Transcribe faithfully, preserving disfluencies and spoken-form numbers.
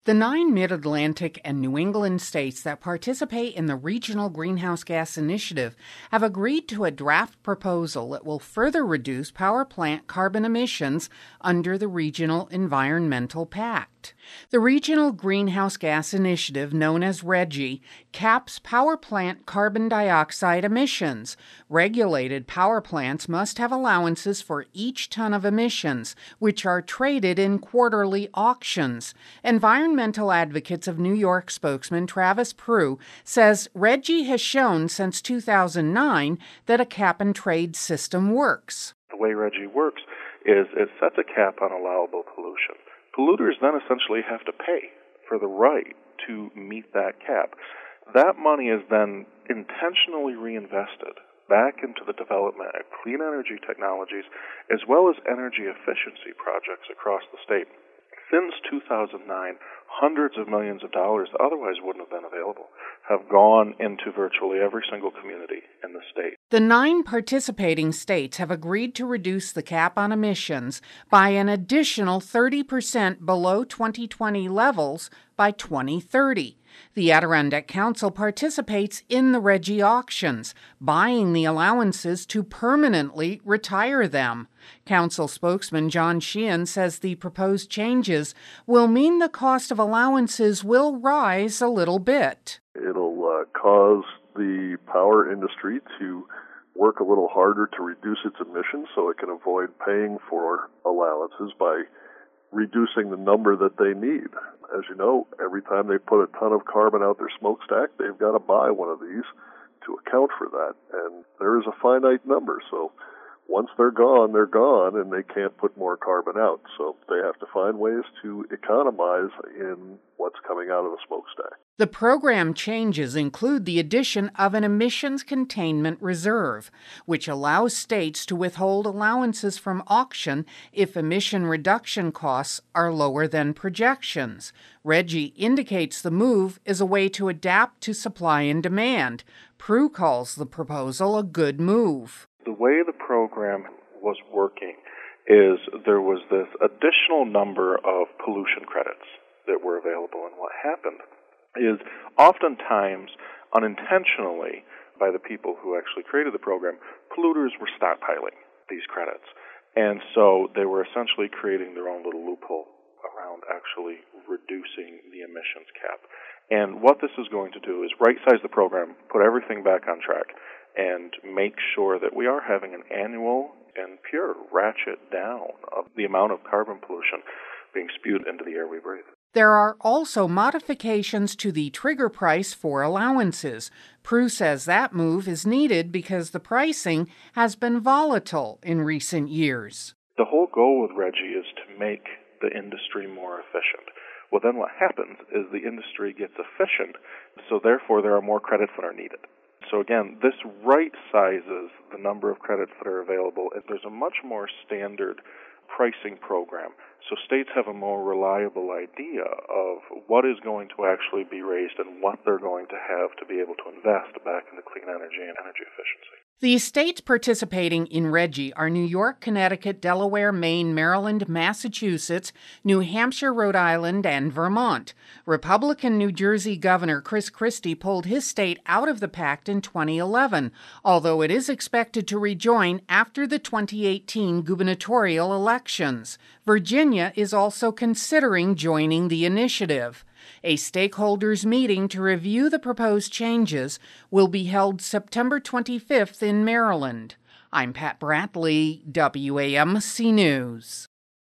The nine Mid-Atlantic and New England states that participate in the Regional Greenhouse Gas Initiative have agreed to a draft proposal that will further reduce power plant carbon emissions under the Regional Environmental Pact. The Regional Greenhouse Gas Initiative, known as RGGI, caps power plant carbon dioxide emissions. Regulated power plants must have allowances for each ton of emissions, which are traded in quarterly auctions. Environmental Advocates of New York spokesman Travis Prue says RGGI has shown since two thousand nine that a cap-and-trade system works. The way RGGI works is it sets a cap on allowable pollution. Polluters then essentially have to pay for the right to meet that cap. That money is then intentionally reinvested back into the development of clean energy technologies as well as energy efficiency projects across the state. Since two thousand nine, hundreds of millions of dollars that otherwise wouldn't have been available have gone into virtually every single community in the state. The nine participating states have agreed to reduce the cap on emissions by an additional thirty percent below twenty twenty levels by twenty thirty. The Adirondack Council participates in the RGGI auctions, buying the allowances to permanently retire them. Council spokesman John Sheehan says the proposed changes will mean the cost of allowances will rise a little bit. It'll uh, cause the power industry to work a little harder to reduce its emissions so it can avoid paying for allowances by reducing the number that they need. As you know, every time they put a ton of carbon out their smokestack, they've got to buy one of these to account for that. And there is a finite number, so once they're gone, they're gone, and they can't put more carbon out. So they have to find ways to economize in what's coming out of the smokestack. The program changes include the addition of an emissions containment reserve, which allows states to withhold allowances from auction if emission reduction costs are lower than projections. RGGI indicates the move is a way to adapt to supply and demand. Prue calls the proposal a good move. The way the program was working is there was this additional number of pollution credits that were available, and what happened is oftentimes, unintentionally, by the people who actually created the program, polluters were stockpiling these credits. And so they were essentially creating their own little loophole around actually reducing the emissions cap. And what this is going to do is right-size the program, put everything back on track, and make sure that we are having an annual and pure ratchet down of the amount of carbon pollution being spewed into the air we breathe. There are also modifications to the trigger price for allowances. Prue says that move is needed because the pricing has been volatile in recent years. The whole goal with RGGI is to make the industry more efficient. Well, then what happens is the industry gets efficient, so therefore there are more credits that are needed. So again, this right-sizes the number of credits that are available. There's a much more standard pricing program, so states have a more reliable idea of what is going to actually be raised and what they're going to have to be able to invest back into clean energy and energy efficiency. The states participating in RGGI are New York, Connecticut, Delaware, Maine, Maryland, Massachusetts, New Hampshire, Rhode Island, and Vermont. Republican New Jersey Governor Chris Christie pulled his state out of the pact in twenty eleven, although it is expected to rejoin after the twenty eighteen gubernatorial elections. Virginia is also considering joining the initiative. A stakeholders meeting to review the proposed changes will be held September twenty-fifth in Maryland. I'm Pat Bradley, W A M C News.